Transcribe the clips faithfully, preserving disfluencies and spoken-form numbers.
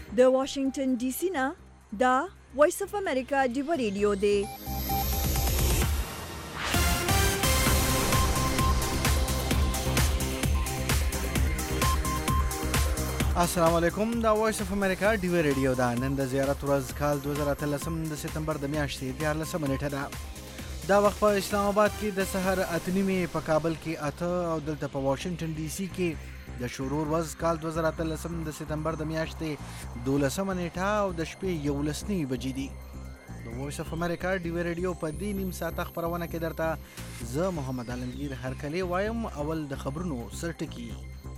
د واشنگټن ډي سي نه دا وایس اف امریکا ډیو ریډیو دی. السلام علیکم. دا وایس اف امریکا ډیو ریډیو دا. نن د زیارت ورځ کال دوه زره اتلسم د سپتمبر د میاشتې دیارلسمه نیټه ده. دا وخت په اسلام آباد کې د سحر اته نیمې، په کابل کې اته او دلته په واشنگټن ډي سي کې د شروع ورځ کال دوه زره اتلسم د سپتمبر د میاشتې دولسمه نیټه او د شپې یولس نیمې بجې دي. د وایس اف امریکا ډیو ریډیو په دې نیم ساعته خپرونه کې درته زه محمد عالمگیر هرکلی وایم. اول د خبرونو سرټکی.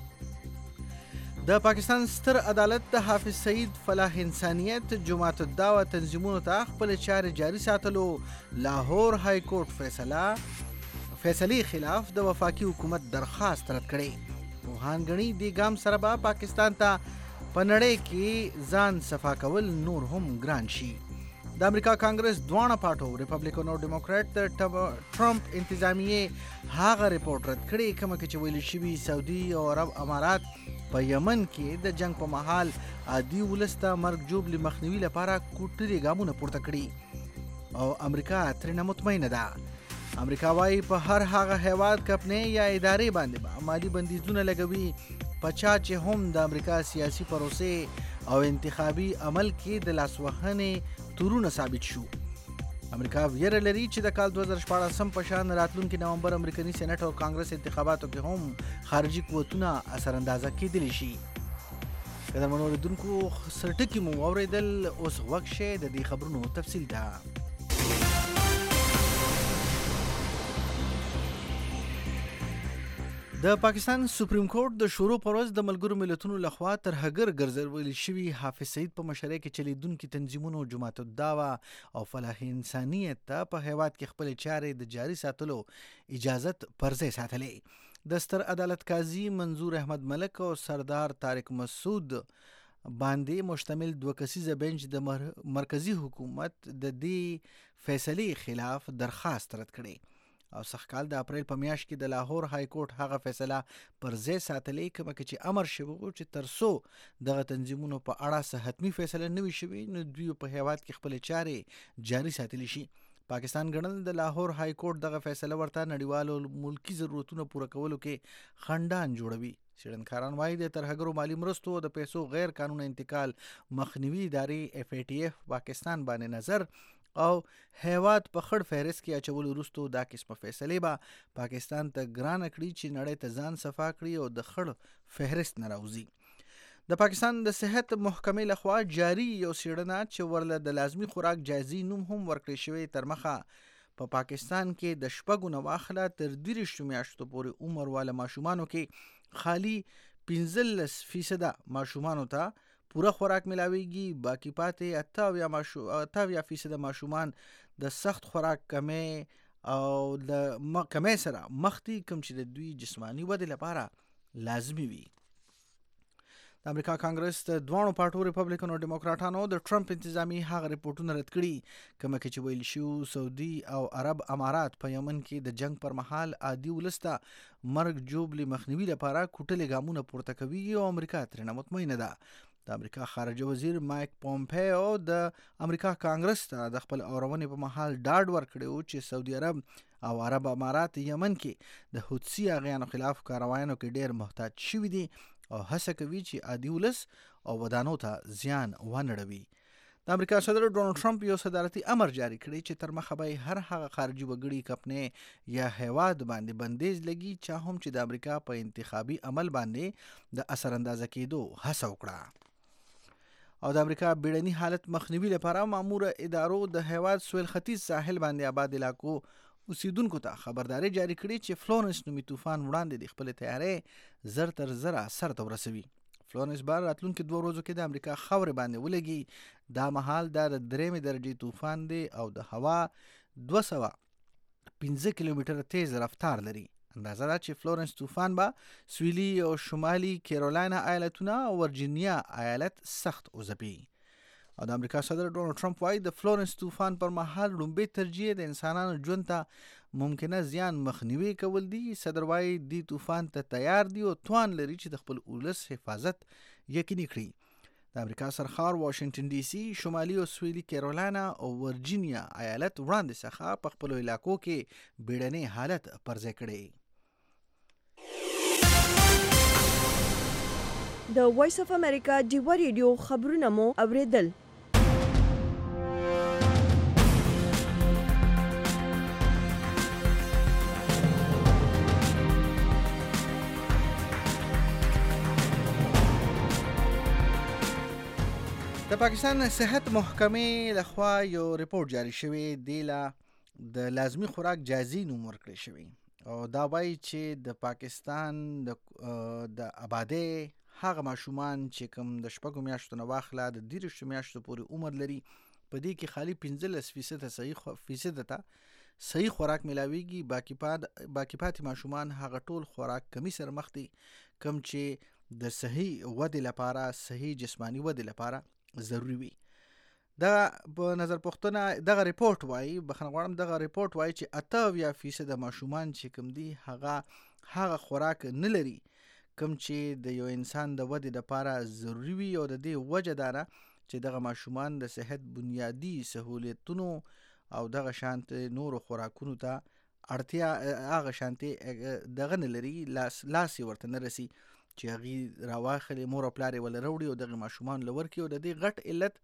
د پاکستان ستر عدالت د حافظ سعید فلاح انسانیت جماعت الدعوه تنظیمونو ته خپل چارې جاري ساتلو لاهور های کورټ فیصله فیصلې خلاف د وفاقي حکومت درخواست رد کړي. پوهان ګڼي دې ګام سره به پاکستان ته په نړۍ کې ځان صفا کول نور هم ګران شي. د امریکا کانګرس دواړه پارټو ریپبلیکن او ډیموکرات د ټرمپ انتظامیه هغه رپورټ رد کړي کومه کې چې ویل شوي سعودي او عرب امارات په یمن کې د جنگ په مهال عادي ولس ته مرګ ژوبلې مخنیوي لپاره کوټري ګامونه پورته کړي او امریکا ترېنه مطمئنه ده. امریکا وايي په هر هغه هیواد کمپنۍ یا ادارې باندې به مالي بندیزونه لګوي په چا چې هم د امریکا سیاسي پروسې او انتخابي عمل کې د لاسوهنې تورونه ثابت شو. امریکا ویره لري چې د کال دوه زره شپاړسم په شان راتلونکي نومبر امریکایي سېنات او کانګرس انتخاباتو کې هم خارجي قوتونه اثر اندازه کېدلی شي. قدرمنو اوریدونکو سرټکي مو واورېدل، اوس وخت شی د دې خبرونو تفصیل ده. د پاکستان سپریم کورټ د شروع پر ورځ د ملګرو ملتونو لخوا تر هګر ګرځول شوي حافظ سعید په مشرۍ کې چلیدونکي تنظیمونو جماعت الدعوه او فلاح انسانیت ته په هیواد کې خپل چارې د جاري ساتلو اجازت پرځای ساتلې. د ستر عدالت قاضي منظور احمد ملک او سردار طارق مسعود باندې مشتمل دوه کسیزه بنچ د مرکزی حکومت د دې فیصلې خلاف درخواست رد کړي او سږکال د اپریل په میاشت کې د لاهور های کورټ هغه فیصله پر ځای ساتلې کومه کې چې امر شوی و چې تر څو دغه تنظیمونو په اړه څه حتمي فیصله نه وي شوې نو دوی په هیواد کې خپل چارې جاري ساتلی شي. پاکستان ګڼل د لاهور های کورټ دغه فیصله ورته نړیوالو ملکی ضرورتونو پوره کولو کې خنډان جوړوي. څېړنکاران وایي د ترهګرو مالی مرستو د پیسو غیر قانوني انتقال مخنیوي ادارې اف ای ټي اف پاکستان باندې نظر او هیواد په خړ فهرست کې اچولو وروسته دا قسمه فیصلې به پاکستان ته ګرانه کړي چې نړۍ ته ځان صفا کړي او د خړ فهرست نه راوځي. د پاکستان د صحت محکمې لخوا جاري یو څېړنه چې ورله د لازمي خوراک جایزي نوم هم ورکړی شوی تر مخه په پا پاکستان کې د شپږو نه واخله تر دېرشو میاشتو پورې عمر والا ماشومانو کې خالي پنځلس فیصده ماشومانو ته پوره خوراک ملاویږي، باقی پاتې اتاویا ماشو اتاویا فیصده ماشومان د سخت خوراک کمې او د کمې سره مخ دي کوم چې د دوی جسماني ودې لپاره لازمي وي. د امریکا کانګرس د دواړو پارټو ریپبلیکن او ډیموکراټانو د ټرمپ انتظامی هغه رپورټونه رد کړي کومه کې چې ویل شو سعودي او عرب امارات په یمن کې د جنگ پر مهال عادي ولس ته مرګ ژوبلې مخنیوي لپاره کوټلې ګامونه پورته کوي او امریکا ترېنه مطمئنه ده. د امریکا خارجه وزیر مایک پومپیو د امریکا کانګرس ته د خپل اورونې په مهال ډاډ ورکړی چې سعودي عرب او عرب امارات یمن کې د حوثي اغیانو خلاف کاروایانو کې ډیر محتاط شوي دي او هڅه کوي چې عادي ولس او ودانو ته زیان ونړوي. د امریکا صدر ډونالډ ټرمپ یو صدارتي امر جاری کړی چې تر مخه به هر هغه خارجي وګړي کمپنۍ یا هیواد باندې بندیز لګي چا هم چې د امریکا په انتخابي عمل باندې د اثر اندازه کېدو هڅه وکړه. او د امریکا بیړني حالت مخنیوي لپاره ماموره ادارو د هیواد سویل ختیځ ساحل باندې آباد علاقو اوسیدونکو ته خبرداري جاری کړي چې فلورنس نومي طوفان وړاندې د خپل تیارې زر تر زره سر ته ورسوي. فلورنس بار راتلونکي دوه ورځو کې د امریکا خاورې باندې ولګي. دا مهال دا د درېمې درجې طوفان دی او د هوا دوه سوه پنځه کیلومتره تیز رفتار لري. اندازه ده چې فلورنس طوفان به سویلي او شمالي کیرولاینه ایالتونه او ورجینیا ایالت سخت وځپي. او د امریکا صدر ډونالډ ټرمپ وایي د فلورنس طوفان پر مهال لومړی ترجیح د انسانانو ژوند ته ممکنه زیان مخنیوي کول دي. صدر وایي دی طوفان ته تیار دي او توان لري چې د خپل ولس حفاظت یقیني کړي. د امریکا سرخار واشنگټن ډي سي، شمالي او سویلي کیرولینا او ورجینیا ایالت وړاندې څخه په خپلو علاقو کې بیړنی حالت پرځای کړی. د وایس اف امریکا ډیوا ریډیو خبرونه مو اوریدل. د پاکستان صحت محکمې لخوا یو ریپورت جاری شوی دی لا د لازمی خوراک جایزي نوم ورکړی شوی او دا وایي چې د پاکستان د د آبادی هغه ماشومان چې کوم د شپږو میاشتو نه واخله د دیرشو میاشتو پورې عمر لري، په دې کې خالي پنځلس فیصد صحیح فیصد ته صحیح خوراک ملاویږي. باقی پات باقی پاتې ماشومان هغه ټول خوراک کمی سره مخ دي کوم چې د صحیح ودې لپاره، صحیح جسمانی ودې لپاره ضروری وي. دا په نظر پوښتنه دغه ریپورت وایي بخښنه غواړم دغه ریپورت وایي چې اته اویا فیصد ماشومان چې کوم دي هغه هغه خوراک نه لري کوم چې د یو انسان د ودې لپاره ضروری وي او د دې وجه دا ده چې دغه ماشومان د صحت بنیادی سهولتونو او دغه شانت نورو خوراکونو ته اړتیا هغه شانتي دغه نه لري، لاس لاس ورته نه رسي چې هغې راواخلي مور او پلار یې ولې راوړي او دغه ماشومان له ورکړي. او د دې غټ علت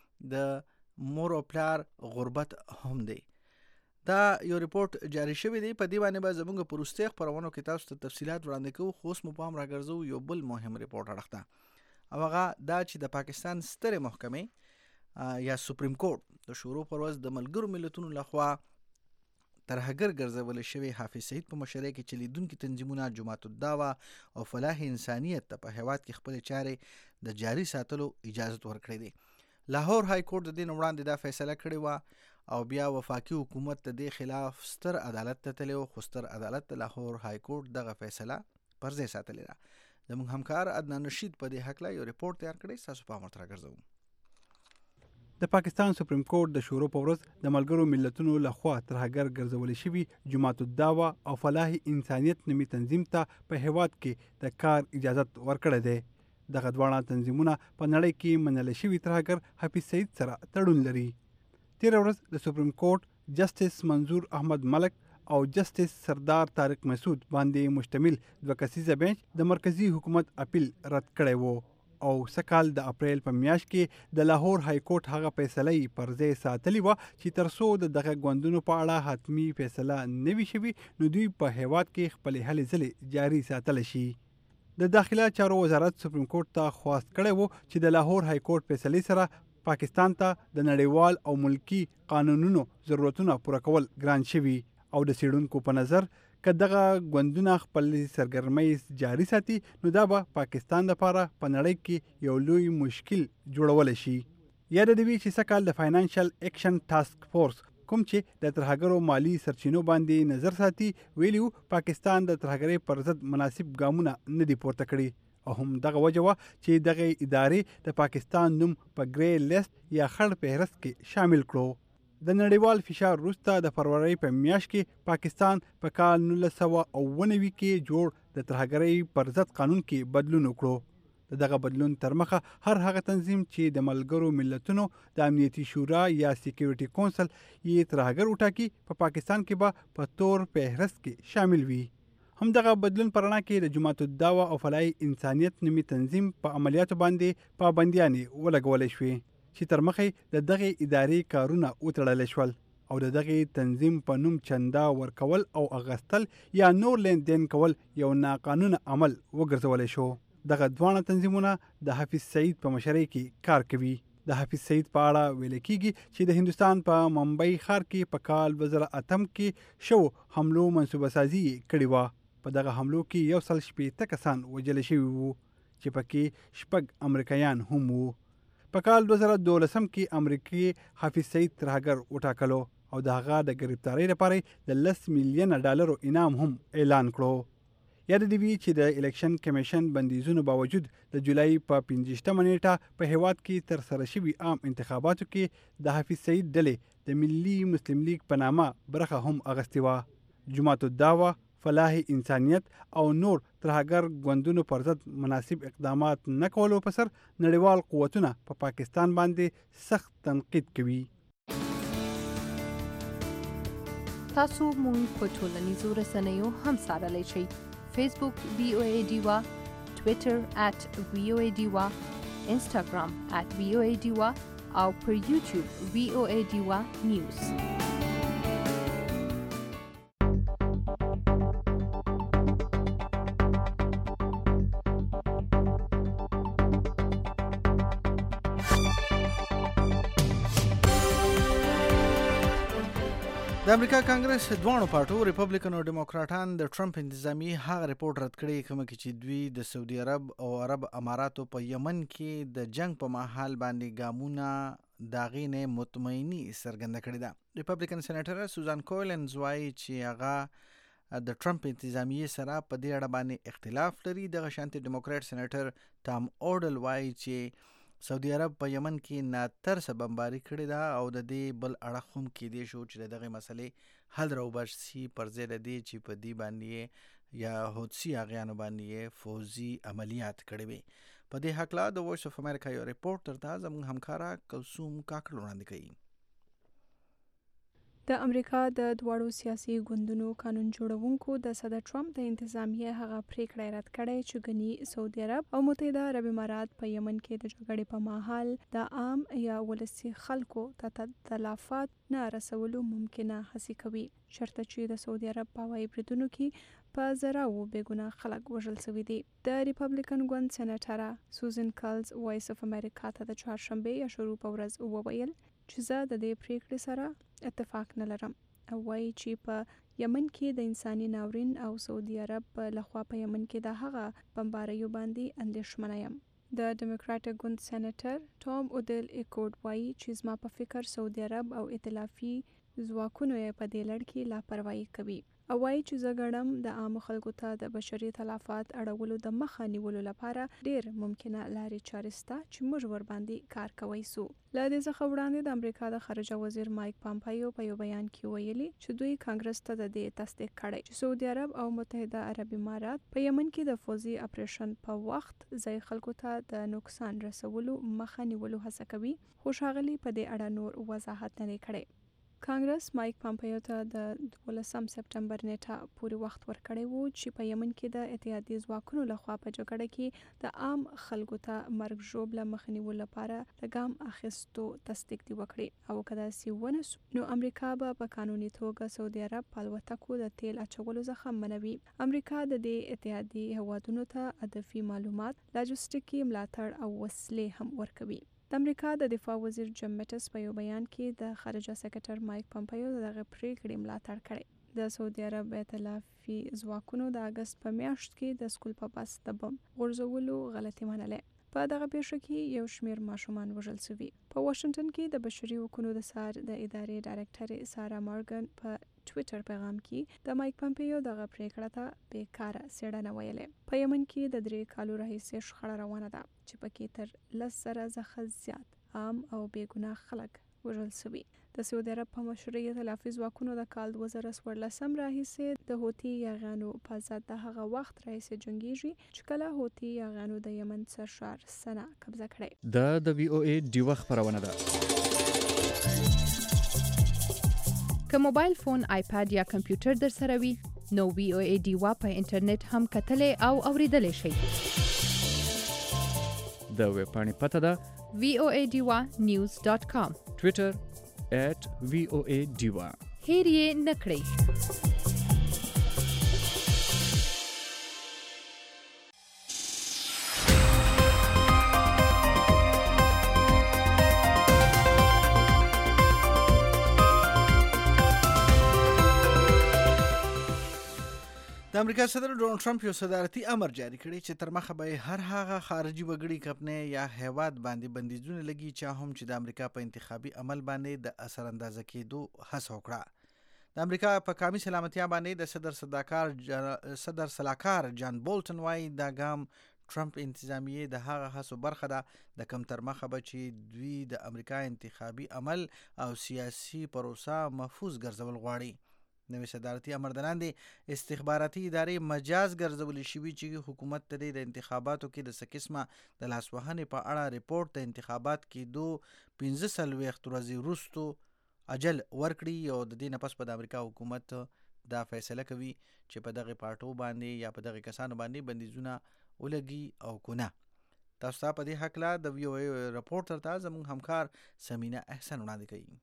د مور او پلار غربت هم دی. دا یو ریپورت جاری شوی دی، په دې باندې به زموږ په وروستۍ خپرونو کې تاسو ته تفصیلات وړاندې کوو، خو اوس مو پام راګرځو یو بل مهم ریپورت اړخ ته، او هغه دا چې د پاکستان سترې محکمې یا سپریم کورټ د شروع پر ورځ د ملګرو ملتونو لخوا ترهګر ګرځول شوی حافظ سعید په مشرۍ کې چلیدونکي تنظیمونه جماعت الدعوه او فلاح انسانیت ته په هیواد کې خپل چارې د جاري ساتلو اجازه ورکړې دی. لاهور های کورټ د دې وړاندې دا فیصله کړې و او بیا وفاقي حکومت ته د خلاف ستر عدالت ته تللی و، خو ستر عدالت د لاهور های کورټ دغه فیصله پر ځای ساتلې ده. زموږ همکار عدنان رشید په دې هکله یو ریپورت تیار کړی، تاسو پام ورته راګرځوو. د پاکستان سپریم کورټ د شروع په ورځ د ملګرو ملتونو لخوا ترهګر ګرځول شوي جماعت الدعوه او فلاح انسانیت نومي تنظیم ته په هیواد کې د کار اجازت ورکړی دی. دغه دواړه تنظیمونه په نړۍ کې منل شوي ترهګر حافظ سعید سره تړون لري. تېره ورځ د سپریم کورټ جسټس منظور احمد ملک او جسټس سردار طارق مسعود باندې مشتمل دوه کسیزه بینچ د مرکزی حکومت اپیل رد کړی و او سکال د اپریل په میاشت کې د لاهور های کورټ هغه فیصله پر ځای ساتلی و چې ترڅو د دغه غوندونو په اړه حتمی فیصله نه وي شوي نو دوی په هیواد کې خپلې هلې ځلې جاري ساتلی شي. د داخله چارو وزارت سپریم کورټ ته خواست کړی و چې د لاهور های کورټ فیصلې سره پاکستان ته د نړیوال او ملکی قانونونو ضرورتونه پوره کول ګران شوي او د څېړونکو په نظر که دغه غوندونه خپل سرګرمۍ جاري ساتي نو دا به پاکستان لپاره په نړۍ کې یو لوی مشکل جوړولی شي. یاد دی چې سږ کال د فاینانشل ایکشن ټاسک فورس کوم چې د ترهګرو مالی سرچینو باندې نظر ساتي ویلیو پاکستان د ترهګرۍ پر ضد مناسب ګامونه نه دي پورته کړي او هم دغه وجه وه چې دغه ادارې د پاکستان نوم په ګری لیست یا خړ فهرست کې شامل کړو. د نړیوال فشار وروسته د فروری په میاشت کې پاکستان په کال نولس سوه اوه نوي کې جوړ د ترهګرۍ پر ضد قانون کې بدلون وکړو. د دغه بدلون تر مخه هر هغه تنظیم چې د ملګرو ملتونو د امنیتي شورا یا سیکیورټي کونسل یې ترهګر وټاکي په پاکستان کې به په تور فهرست کې شامل وي. همدغه بدلون په رڼا کې د جماعت الدعوه او فلاح انسانیت نومي تنظیم په عملیاتو باندې پابندیانې ولګولی شوې چې تر مخې د دغه ادارې کارونه وتړلی شول او د دغه تنظیم په نوم چنده ورکول او اغستل یا نور لین دین کول یو ناقانونه عمل وګرځولی شو. دغه دواړه تنظیمونه د حافظ سعید په مشرۍ کې کار کوي. د حافظ سعید په اړه ویل کېږي چې د هندوستان په ممبئی ښار کې په کال دوه زره اتم کې شو حملو منصوبه سازي کړې وه. په دغه حملو کې یو سل شپېته کسان وژل شوي وو چې پکې شپږ امریکایان هم وو. په کال دوه زره دولسم کې امریکای حافظ سعید ترهګر وټاکلو او د هغه د ګرفتارۍ لپاره د لس میلیونه ډالرو انعام هم اعلان کړو. یاد دې وي چې د الیکشن کمیشن بندیزونو باوجود د جولای په پنځویشتمه نیټه په هیواد کې ترسره شوي عام انتخاباتو کې د حافظ سعید ډلې د ملي مسلم لیگ په نامه برخه هم اخیستې وه. جماعت الدعوه، فلاح انسانیت او نور ترهګر ګوندونو پر ضد مناسب اقدامات نه کولو په سر نړیوال قوتونه په پا پاکستان باندې سخت تنقید کوي. تاسو مونږ په ټولنیزو رسنیو هم څارلی شئ. فیسبوک وی او ای ډیوا، ټویټر ات وی او ای ډیوا، انسټاګرام ات وی او ای ډیوا او پر یوټیوب وی او ای ډیوا نیوز. د امریکا کانګرس دوانو پارټو ریپبلیکن او ډیموکراټان د ټرمپ انتظامی هغه ریپورت رد کړی کوم چې دوی د سعودي عرب او عرب اماراتو په یمن کې د جنگ په مهال باندې ګامونه داغینه مطمئنی څرګنده کړې ده. ریپبلیکن سېنیټر سوزان کویلنز وايي چې هغه د ټرمپ انتظامی سره په دې اړه باندې اختلاف لري. د شانتي ډیموکراټ سېنیټر ټام اورډل وايي چې سعودي عرب په یمن کې ناترسه بمباری کړې ده او د دې بل اړخ هم کېدی شو چې دغه مسلې حل راوباسي پر ځای د دې چې په دې باندې یا حوثي اغیانو باندې فوزي عملیات کړي وي. په دې حقله د وایس اف امریکا یو ریپورت ترته زموږ همکارا کلثوم کاکړ وړاندې کوي. د امریکا د دواړو سیاسي ګوندونو قانون جوړونکو د صدر ټرمپ د انتظامیه هغه پریکړه رد کړې چې ګني سعودي عرب او متحده عرب امارات په یمن کې د جګړې په مهال د عام یا ولسي خلکو ته تلفات نه رسولو ممکنه هڅه کوي، شرط چې د سعودي عرب په هوایي بریدونو کې په زراو بېګناه خلک وژل شوي دي. د ریپبلیکن ګوند سېنیټره سوزن کالز وایس اف امریکا ته د چهارشنبې یا شروع په ورځ وویل چې زه د دې پریکړې سره اتفاق نه لرم او وایي چې په یمن کې د انساني ناورین او سعودي عرب په لخوا په یمن کې د هغه بمباریو باندې اندېښمنه یم. د ډیموکراټک ګوند سېنیټر ټام اودل ایکورډ وایي چې زما په فکر سعودي عرب او ائتلافي ځواکونو یې په دې لړ کې لاپروايي کوي او وایي چې زه ګڼم د عام خلکو ته د بشري تلفات اړولو د مخه نیولو لپاره ډېر ممکنه لارې چارې شته چې موږ ورباندې کار کوی سو. له دې څخه وړاندې د امریکا د خارجه وزیر مایک پامپایو په یو بیان کې ویلي چې دوی کانګرس ته د دې تصدیق کړی چې سعودي عرب او متحده عرب امارات په یمن کې د فوزي اپریشن په وخت ځای خلکو ته د نقصان رسولو مخه نیولو هڅه کوي، خو ښاغلي په دې اړه نور وضاحت نه دی کړی. کانګرس مایک پامپایو ته د دولسم سپټمبر نیټه پورې وخت ورکړی وو چې په یمن کې د اتحادیې ځواکونو لخوا په جګړه کې د عام خلکو ته مرګ ژوبله مخه نیولو لپاره د ګام اخیستو تصدیق دی وکړي او که داسې ونه سو نو امریکا به په قانوني توګه سعودي عرب په الوتکو د تیل اچولو څخه منوي. امریکا د دې اتحادیې هیوادونو ته اضافي معلومات، لاجستیکي ملاتړ او وسلې هم ورکوي. د امریکا د دفاع وزیر جیم میټس په یو بیان کې د خارجه سکرټر مایک پامپایو دغه پریکړې ملاتړ کړی. د سعودي عرب ائتلافي ځواکونو د اګست په میاشت کې د سکول په بس د بم غورځولو غلطي منله. په دغه پیښه کې یو شمیر ماشومان وژل شوي. په واشنگټن کې د بشري حقوقو د سار د ادارې ډایرکټر سارا مارګن په ټویټر پیغام کې د مایک پامپیو دغه پریکړه ته بیکاره څېړنه ویلې. په یمن کې د درې کالو راهیسې شخړه روانه ده چې پکې تر لس زره څخه زیات عام او بېګناه خلک وژل شوي. د سعودي عرب په مشرۍ ائتلافي ځواکونو د کال دوه زره څوارلسم راهیسې د هوتي یاغیانو په ضد د هغه وخت راهیسې جنګیږي چې کله هوتي یاغیانو د یمن سرشار سنا قبضه کړی. دا د وی او ای ډیوا خبرونه ده. که موبایل فون، آیپاد یا کمپیوټر در سره وي نو وی او ای ډیوا په انټرنیټ هم کتلی او اوریدلی شئ. د ویب پاڼې پته ده وی او ای ډیوا نیوز ډاټ کام، ټویټر ایٹ وی او ای ډیوا. هیر یې نه کړئ. د امریکا صدر ډونالد ټرمپ یو صدارتي امر جاری کړی چې تر مخه به هر هغه خارجي وګړي کمپنۍ یا هیواد باندې بندیزونه لګي چې هم چې د امریکا په انتخابي عمل باندې د اثر اندازه کېدو هڅه وکړه. د امریکا په قومي سلامتیا باندې د صدر صداکار جن... صدر سلاکار جان بولټن وايي دا ګام ټرمپ انتظامیه د هغه هڅو برخه ده د کم تر مخه به چې دوی د امریکا انتخابي عمل او سیاسي پروسه محفوظ ګرځول غواړي. نوې صدارتي امر د لاندې استخباراتي ادارې مجاز ګرځولې شوي چې حکومت ته د انتخاباتو کې د څه قسمه د لاسوهنې په اړه ریپورت د انتخابات کېدو پنځه څلوېښت ورځې وروستو اجل ورکړي او د دې نه پس په د امریکا حکومت دا فیصله کوي چې په دغه پارټو باندې یا په دغه کسانو باندې بندیزونه ولګي او کو نه. تاسو ته په دې هکله د وی او ای رپورټ ترته زموږ همکار سمینه احسن وړاندې کوي.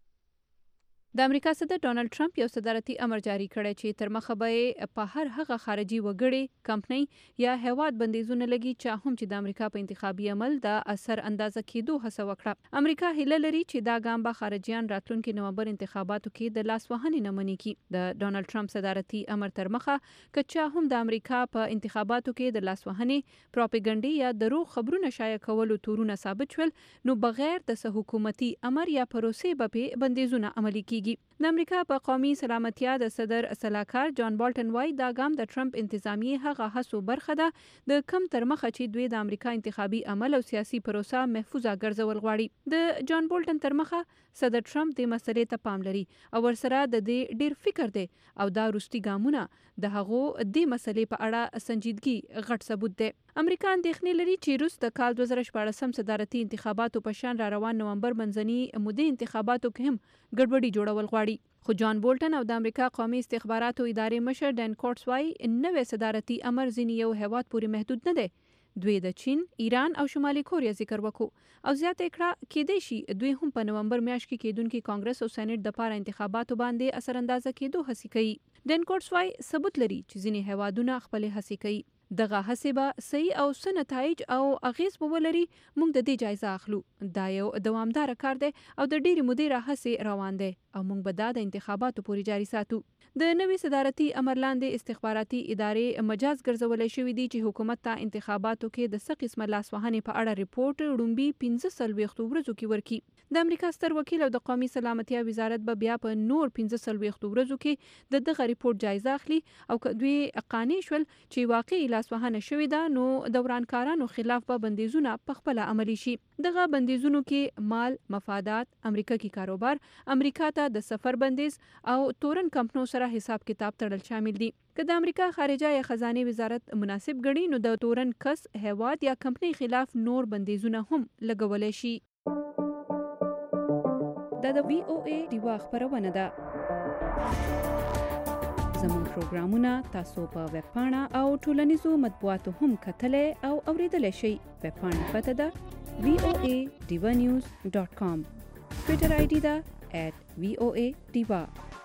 د امریکا صدر ډانلډ ټرمپ یو صدارتي امر جاری کړی چې تر مخه به په هر هغه خارجي وګړي کمپنۍ یا هیواد بندیزونه لګي چې هم چې د امریکا په انتخابي عمل د اثر اندازه کېدو هڅه وکړه. امریکا هیله لري چې دا ګام به خارجيان راتلونکي نومبر انتخاباتو کې د لاسوهنې نه منې کړي. د ډانلډ ټرمپ صدارتي امر تر مخه کچا هم د امریکا په انتخاباتو کې د لاسوهنې پروپاګاندا یا دروغ خبرونه شایع کولو تورونه ثابت شول نو بغیر د حکومتي امر یا پروسې به بندیزونه عملي کیږي. د امریکا په قومي سلامتیا د صدر سلاکار جان بالټن وای دا ګام د ټرمپ انتظامی هغه هڅو برخه ده د کم تر مخه چې دوی د امریکا انتخابي عمل او سیاسي پروسه محفوظه ګرځول غواړي. د جان بالټن تر مخه صدر ټرمپ د مسلې ته پام لري او ورسره د دې ډیر فکر دی او دا روستي ګامونه د هغو د مسلې په اړه سنجیدګي غټ ثبوت دی. امریکا اندېښنې لري چې روس د کال دوه زره شپاړسم صدارتي انتخاباتو په شان را روان نومبر منځني مودې انتخاباتو کې هم ګډوډي جوړول غواړي. خو جان بولټن او د امریکا قومي استخباراتو ادارې مشر ډین کورټس وایي نوې صدارتي امر ځینې یو هیواد پورې محدود نه دی. دوی د چین، ایران او شمالي کوریا ذکر وکړو او زیاته کړه کېدای شي دوی هم په نومبر میاشت کې کېدونکي کانګرس او سېنات د پاره انتخاباتو باندې اثر اندازه کېدو هڅه کوي. ډین کورټس وایي ثبوت لري چې ځینې هیوادونه خپل هڅه کوي. دغه هڅې به صحیح او څه نتایج او اغیز به ولري موږ د دې جایزه اخلو. دا یو دوامدار کار دی او د ډېرې مودې راهیسې روان دی او موږ به دا د انتخاباتو پورې جاري ساتو. د نوې صدارتي امر لاندې استخباراتي ادارې مجاز ګرځولې شوې دي چې حکومت ته انتخاباتو کې د څه قسمه لاسوهنې په اړه ریپورت وړومبي پنځه څلوېښتو ورځو کې ورکړي. د امریکا ستر وکیل او د قومي سلامتیا وزارت به بیا په نور پنځه څلوېښتو ورځو کې د دغه ریپورت جایزه اخلي او که دوی قانع شول چې واقعي لاسوهنه شوې ده نو د ورانکارانو خلاف به بندیزونه په خپله عملي شي. دغه بندیزونو کې مال، مفادات، امریکا کې کاروبار، امریکا ته د سفر بندیز او تورن کمپنو سره حساب کتاب تړل شامل دي. که د امریکا خارجه یا خزانه وزارت مناسب ګڼي نو د تورن کس، هیواد یا کمپنۍ خلاف نور بندیزونه هم لګولای شي. دا د وی او ای دیوا خبرونه ده. زموږ پروګرامونه تاسو په ویب پاڼه او ټولنیزو مطبوعاتو هم کتلای او اوریدلای شئ. ویب پاڼه پته ده وی او ای دیوا نیوز ډاټ کام. ټویټر آی ډي ده ایٹ وی او ای دیوا.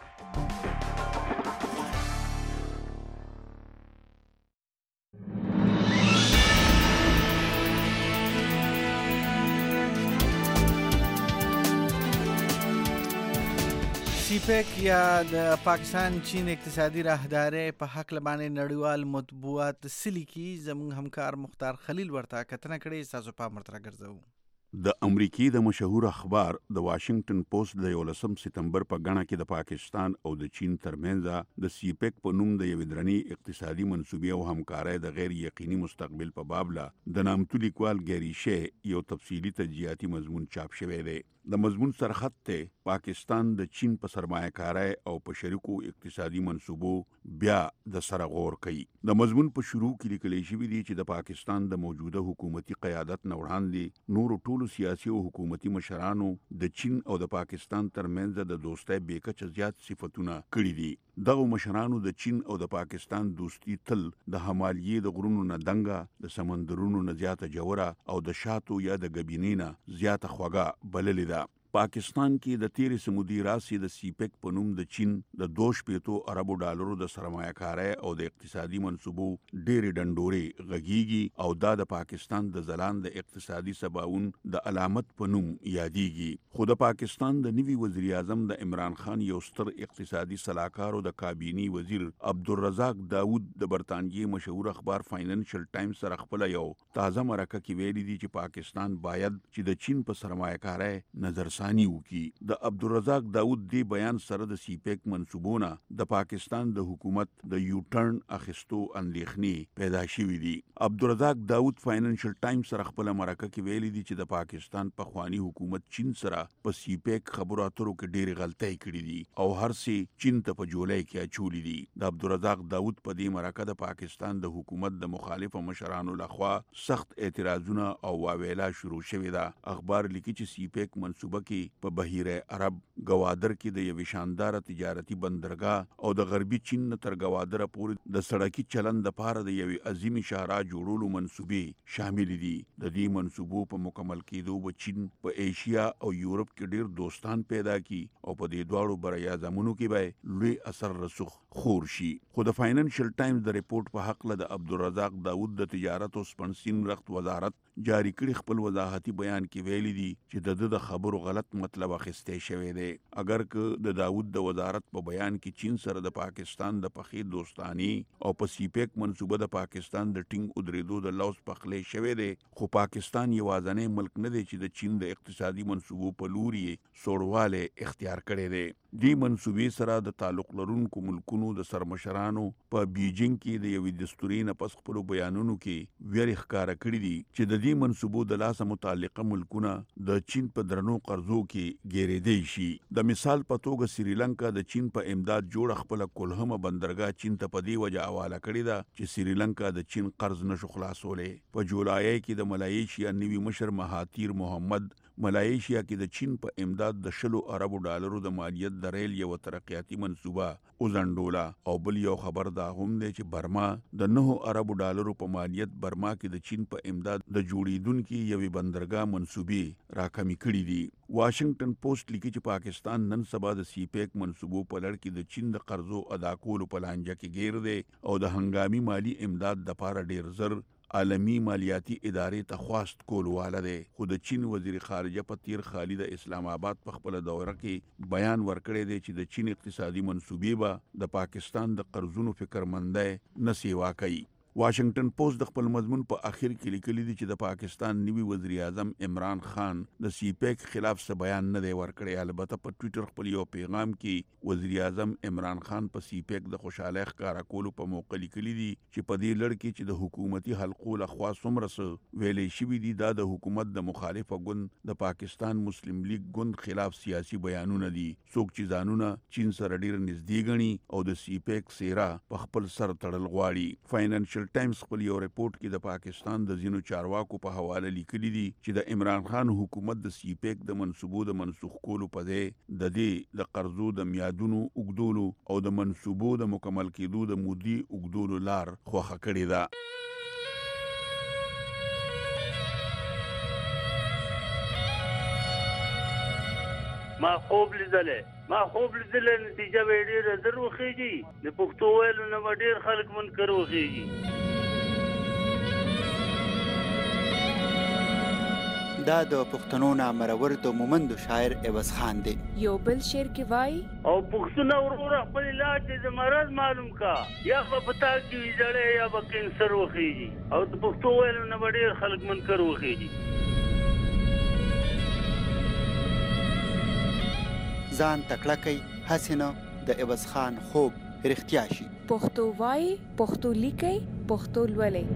سیپیک یا د پاکستان چین اقتصادي راهدارۍ په حق باندې نړیوال مطبوعات سلی کی زموږ همکار مختار خلیل ورته کتنه کړې. تاسو په مرترا ګرځو. د امریکای د مشهور اخبار د واشنگټن پوسټ د یولسم سپتمبر په غاڼه کې د پاکستان او د چین ترمنځ د سیپیک په نوم د یو درنی اقتصادي منصوبې او همکارۍ د غیر یقیني مستقبل په باب لا د نامتو لیکوال ګری شې یو تفصیلی تجزیاتی مضمون چاپ شوی دی. د مضمون سرخط ته پاکستان د چین په سرمایه‌کارۍ او په شریکو اقتصادي منصوبو بیا د سره غور کوي. د مضمون په شروع کې لیکل شوی دی چې د پاکستان د موجوده حکومتي قیادت نه وړاندې نور ټولو سیاسي او حکومتي مشرانو د چین او د پاکستان ترمنځ د دوستۍ بیکچه زیات صفتونه کړي دي. دغه مشرانو د چین او د پاکستان دوستی تل د همالیې د غرونو نه دنګه، د سمندرونو نه زیاته جوړه او د شاتو یا د ګبینې نه زیاته خوږه بللې ده. پاکستان کې د تیرې سمودي راسي د سیپیک په نوم د چین د دوه شپېتو اربو ډالرو د سرمایه‌کارۍ او د اقتصادي منصوبو ډېرې ډنډورې غږیږي او دا د پاکستان د ځلانده اقتصادي سباون د علامت په نوم یادېږي. خو د پاکستان د نوي وزیر اعظم د عمران خان یو ستر اقتصادي سلاکار او د کابینی وزیر عبدالرزاق داود د برطانیې مشهور اخبار فاینانشل ټایمز سره خپل یو تازه مرکه کې ویلي دي چې پاکستان باید چې د چین په سرمایه‌کارۍ نظر نظرثانی وکړي. د عبدالرزاق داود دی بیان سره د سی پیک منصوبونه د پاکستان د حکومت د یو ټرن اخیستو اندېښنې پیدا شوې دي. عبدالرزاق داود فاینانشل ټایمز سره خپل مرکه کې ویلي دي چې د پاکستان پخوانی حکومت چین سره په سی پیک خبرو اترو کې ډېرې غلطۍ کړې دي او هر څه چین ته په جولای کې اچولي دي. د عبدالرزاق داود په دې مرکه د پاکستان د حکومت د مخالفو مشرانو لخوا سخت اعتراضونه او واویلا شروع شوې ده. اخبار لیکي چې سی پیک منصوبه کې په بحیره عرب ګوادر کې د یوې شاندار تجارتي بندرګاه او د غربي چین تر ګوادر پورې د سړکي چلند لپاره د یوې عظیمي شاهراه جوړولو منصوبې شامل دي. د دې منصوبو په مکمل کېدو به چین په ایشیا او یورپ کې ډېر دوستان پیدا کی او په دې دواړو براعظمونو کې به لوی اثر رسوخ خور شي. خو د فاینانشل ټایمز د ریپورت په حق له د عبدالرزاق داود د تجارت او سپنسین رخت وزارت جاری کړي خپل وضاحتي بیان کې ویلي دي چې د د خبرو غلط مطلب اخیستی شوی دی. اگر که د داود د وزارت په بیان کې چین سره د پاکستان د پخې دوستانی او په سی پیک منصوبه د پاکستان د ټینګ ادریدو د لوز پخلې شوی دی، خو پاکستان یوازینی ملک نه دی چې د چین د اقتصادي منصوبو په لوري سوړواله اختیار کړی دی. دې منصوبې سره د تعلق لرونکو ملکونو د سرمشرانو په بیجینګ کې د یوې دستوري نه پس خپلو بیانونو کې ویرې ښکاره کړي دي چې د دې منصوبو د لاسه متعلقه ملکونه د چین په درنو قرضو کې ګیرېدی شي. د مثال په توګه سریلانکا د چین په امداد جوړه خپله کلهمه بندرګاه چین ته په دې وجه حواله کړې ده چې سریلانکا د چین قرض نشو خلاصولی. په جولای کې د ملایشیا نوي مشر مهاتیر محمد ملایشیا کې د چین په امداد د شلو اربو ډالرو د مالیت د ریل یو ترقیاتي منصوبه وزنډوله. او بل یو خبر دا هم دی چې برما د نهو اربو ډالرو په مالیت برما کې د چین په امداد د جوړیدونکي یوې بندرګاه منصوبې راکمې کړي دي. واشنگټن پوسټ لیکي چې پاکستان نن سبا د سی پیک منصوبو په لړ کې د چین د قرضو ادا کولو په لانجه کې گیر دی او د هنګامي مالی امداد دپاره ډیر زر عالمی مالیاتی ادارې ته خواست کول واله دی. خو د چین وزیر خارجه په تیر خالد اسلام آباد په خپل دوره کې بیان ورکړی دی چې د چین اقتصادي منصوبې به د پاکستان د قرضونو فکرمندۍ نه سیوا کوي. واشنگټن پوسټ د خپل مضمون په اخر کې لیکلي دي چې د پاکستان نوي وزیر اعظم عمران خان د سی پیک خلاف څه بیان نه دی ورکړی. البته په ټویټر خپل یو پیغام کې وزیر اعظم عمران خان په سی پیک د خوشاله ښکارا کولو په موقع لیکلي دي چې په دې لړ کې چې د حکومتي حلقو لخوا څومره څه ویلې شوي دي دا د حکومت د مخالفه ګوند د پاکستان مسلم لیگ ګوند خلاف سیاسي بیانونه دي. څوک چې ځانونه چین سره ډیر نږدې ګڼي او د سی پیک سیرا په خپل سر تړل غواړي. فاینانشل ټایمز خپل یو ریپورت کې د پاکستان د ځینو چارواکو په حواله لیکلي دي چې د عمران خان حکومت د سی پیک د منصوبو د منسوخ کولو په ځای د دې د قرضو د میادونو اوږدولو او د منصوبو د مکمل کېدو د مودې اوږدولو لار خوښه کړې ده. ما خوب لیدلې ما خوب لیدلې نتیجه به ډېره زر وخیږي. د پښتو ویلو نه به ډېر خلک منکر وخیږي. دا د پښتنو نامرور د مومندو شاعر عوض خان دی. یو بل شعر کې وای او پښتون وروره خپل علاج د مرض معلوم کا یا په پتا کې ویځړې یا په کینسر وخیږي او د پښتو ویلو نه به ډېر خلک منکر وخیږي. ځان تکړه کوي هسې نه د عوض خان خوب رښتیا شي. پښتو وای پښتو لیکي پښتو لولئ.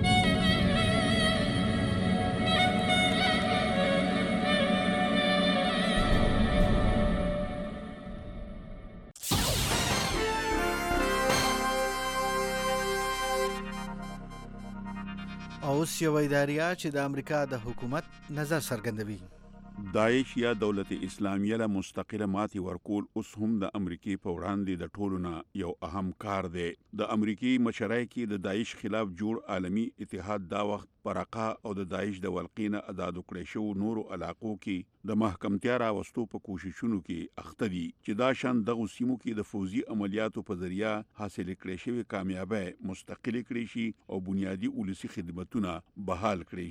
اوس یو اداریه چې د امریکا د حکومت نظر څرګندوي. داعش یا دولت اسلامیه له مستقله ماتې ورکول اوس هم د امریکې په وړاندې د ټولو نه یو اهم کار دی. د امریکې مشرۍ کې د داعش خلاف جوړ عالمی اتحاد دا وخت پرقا او د داعش د ولقې نه آزادو کړی شوو نورو علاقو کې د محکمتیا راوستو په کوششونو کې اخته دي چې دا شان دغو سیمو کې د فوزي عملیاتو په ذریعہ حاصل کړی شوې کامیابی مستقلې کړی شي او بنیادی ولسی خدمتونه بحال کړی شي.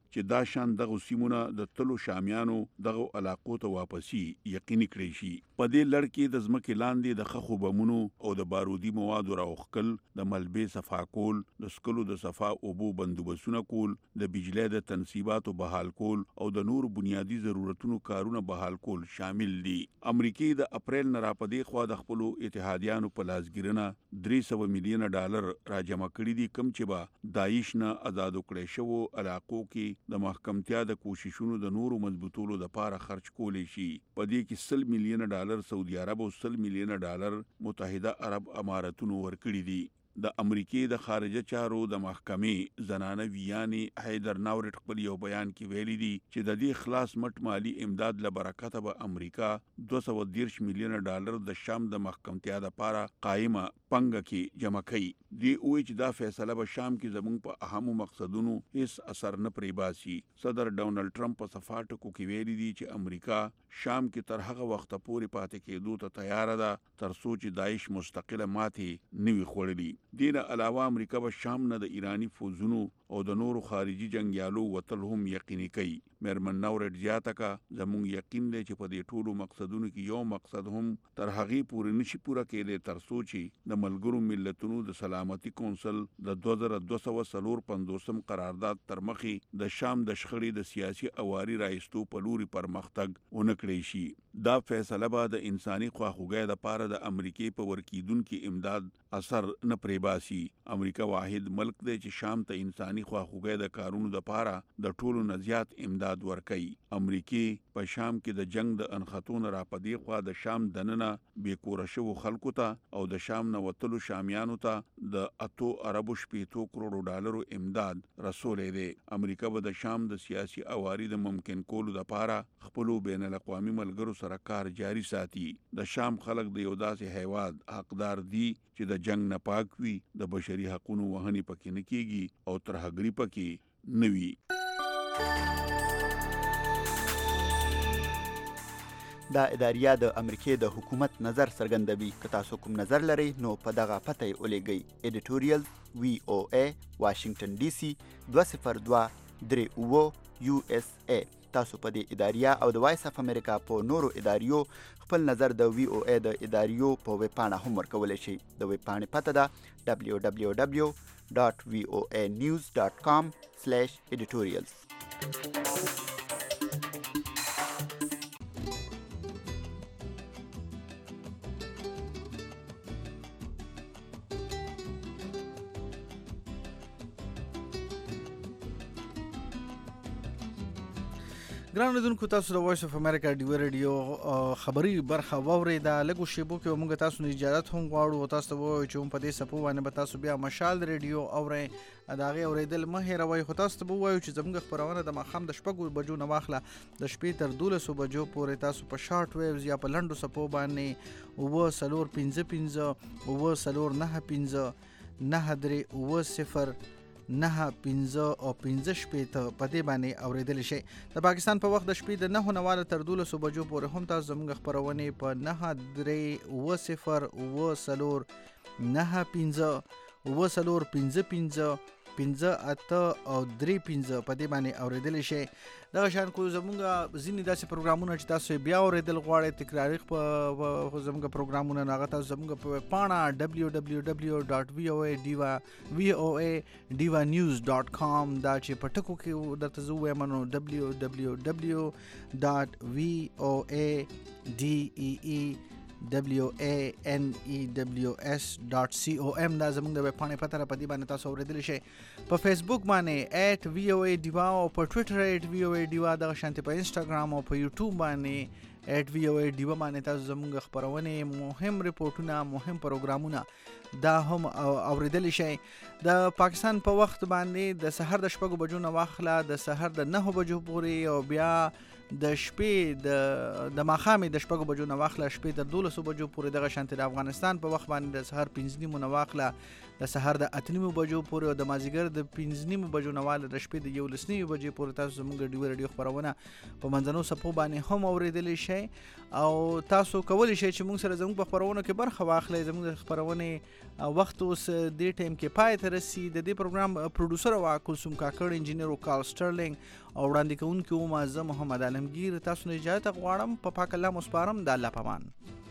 چې دا شان دغه سیمونه د تلو شامیانو دغه علاقو ته واپسی یقیني کړی شي. په دې لړ کې د ځمکې لاندې د خخو بمونو او د بارودي موادو راوخکل، د ملبې صفا کول، د سکلو د صفا اوبو بندوبستونه کول، د بجلی د تنصیباتو بحال کول او د نور بنیادی ضرورتونو کارونه بحال کول شامل دي. امریکای د اپریل نه راپدې خوا د خپل اتحادیانو په لاسګیرنه درې سوه میلیونه ډالر راجمع کړي دي، کم چې به داعش نه آزاد کړی شوو علاقو کې د محکمتیا د کوششونو د نورو مضبوطولو لپاره خرج کولی شي. په دې کې سل میلیونه ډالر سعودي عرب او سل میلیونه ډالر متحده عرب اماراتونو ورکړي دي. د امریکای د خارجه چارو د محکمې زنانه ویانی حیدر ناورټ خپل یو بیان کې ویلي دي چې د دې خلاص مټ مالی امداد له برکته به امریکا دوه سوه دېرش میلیونه ډالر د شام د محکمتیا لپاره قائمه پنګه کې جمع کړي. دی وایي چې دا فیصله به شام کې زموږ په اهمو مقصدونو هیڅ اثر نه پرې باسي. صدر ډونالد ټرمپ په صفا ټکو کې ویلي دي چې امریکا شام کې تر هغه وخته پورې پاتې کېدو ته تیار ده تر څو چې داعش مستقله ماتې نه وي خوړلي. دین علاوه امریکا به شام نه د ایرانی فوزونو او د نورو خارجي جنگیالو وتل هم یقیني کوي. میرمن ناورټ زیاته کا زموږ یقین دی چې په دې ټولو مقصدونو کې یو مقصد هم تر هغې پورې نشي پوره کېدی تر څو چې د ملګرو ملتونو د سلامتي کونسل د دوه زره دوه سوه څلور پنځوسم قرارداد تر مخې د شام د شخړې د سیاسي اواري رایستو په لوري پرمختګ ونه کړی شي. دا فیصله به د انساني خواخوږۍ لپاره د امریکای په ورکیدونکو امداد اثر نه پرې باسي. امریکا واحد ملک دی چې شام ته انساني خواخوږۍ د کارونو لپاره د ټولو نه زیات امداد ورکوي. امریکای په شام کې د جنگ د انخطون راپدې خوا د شام دننه بې کوره شوو خلکو ته او د شام نه وتلو شامیانو ته د اتو اربو شپېتو کروڑو ډالرو امداد رسولې دی. امریکا به د شام د سیاسي اواري د ممکن کولو لپاره خپلو بین الاقوامي ملګرو سره کار جاري ساتي. د شام خلک د یو داسې هیواد حقدار دي چې د جنگ نه پاک وي، د بشري حقوقو وهنې پکې نه کیږي او ترهګري پکې نه وي. دا اداریه د امریکای د حکومت نظر څرګندوي. که تاسو کوم نظر لرئ نو په دغه پته یې ولیږئ. ایډیټوریل وی او ای واشنگټن ډي سي دوه صفر دوه درې اووه یو اس ای. تاسو په دې اداریه او د وایس اف امریکا په نورو اداریو خپل نظر د وی او ای د اداریو په ویب پاڼه هم ورکولی شئ. د ویب پاڼې پته ده دبلیو دبلیو دبلیو ډاټ وی او ای نیوز ډاټ کام سلیش ایډیټوریلز. ګران اوریدونکو، تاسو د وایس اف امریکا ډیو ریډیو خبري برخه واورېده. لږ شیبو کې موږ تاسو نه اجازه هم غواړو او تاسو ته وایو چې په دې سپو باندې به تاسو بیا مشال ریډیو اورئ. د هغې اورېدل مه هېروئ. خو تاسو ته به ووایو چې زموږ خپرونه د ماښام د شپږو بجو نه واخله د شپې تر دولسو بجو پورې تاسو په شارټ ویوز یا په لنډو سپو باندې اووه څلور پنځه پنځه اووه څلور نهه پنځه نهه درې اووه صفر نه پنځه او پنځه شپېته په دې باندې اورېدلی شئ. د پاکستان په وخت د شپې د نهو نه واله تر دولسو بجو پورې هم تاسو زموږ خپرونې په نهه درې اووه صفر اووه څلور نهه پنځه اووه څلور پنځه پنځه پنځه اته او درې پنځه په دې باندې اورېدلی شئ. دغه شان کو زموږ ځینې داسې پروګرامونه چې تاسو یې بیا اورېدل غواړئ تکراري په زموږ پروګرامونه نو هغه تاسو زموږ په پاڼه ډبلیو ډبلیو ډبلیو ډاټ وی او ای ډیوا وی او ای ډیوا نیوز ډاټ کام دا چې په ټکو کې درته زه ووایم نو ډبلیو ډبلیو ډبلیو ډاټ وی او ای ډي ای ای ډبلیو ای ان ای ډبلیو اس ډاټ سی او ام دا زموږ د ویب پاڼې پته را په دې باندې تاسو اورېدلی شئ. په فیسبوک باندې ایټ وی او ای ډیوا او په ټویټر ایټ وی او ای ډیوا دغه شانتې په انسټاګرام او په یوټیوب باندې ایټ وی او ای ډیوا باندې تاسو زموږ خپرونې مهم ریپورټونه مهم پروګرامونه دا هم اورېدلی شئ. د پاکستان په وخت باندې د سحر د شپږو بجو نه واخله د سحر د نهو بجو پورې او بیا د شپې د د ماښامې د شپږو بجو نه واخله شپې تر دولسو بجو پورې دغه شانتې د افغانستان په وخت باندې د سحر پنځه نیمو نه واخله د سحر د اته نیمو بجو پورې او د مازدیګر د پنځه نیمو بجو نه واله د شپې د یولس نیمې بجې پورې تاسو زموږ ډیو ریډیو خپرونه په منځنو څپو باندې هم اورېدلی شئ او تاسو کولی شئ چې موږ سره زموږ په خپرونو کې برخه واخلئ. زموږ د خپرونې وخت اوس د ټیم کې پای ته رسي. د دې پروګرام پروډوسر او کلثوم کاکړ، انجینر کارل سټرلینګ او وړاندې کوونکی و ما زه محمد عالمگیر. تاسو نه اجازه غواړم په پاک الله مسپارم. د الله پامان.